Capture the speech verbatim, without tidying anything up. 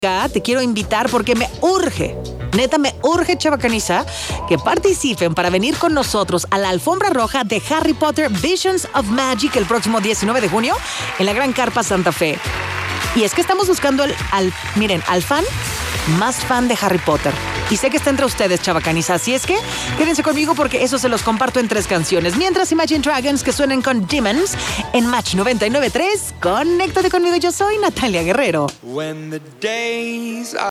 Te quiero invitar porque me urge, neta me urge, Chavacaniza, que participen para venir con nosotros a la alfombra roja de Harry Potter Visions of Magic el próximo diecinueve de junio en la Gran Carpa Santa Fe. Y es que estamos buscando al, al miren, al fan más fan de Harry Potter. Y sé que está entre ustedes, Chavacaniza, así es que quédense conmigo porque eso se los comparto en tres canciones. Mientras Imagine Dragons que suenen con Demons en Match noventa y nueve punto tres. Conéctate conmigo, yo soy Natalia Guerrero. When the days are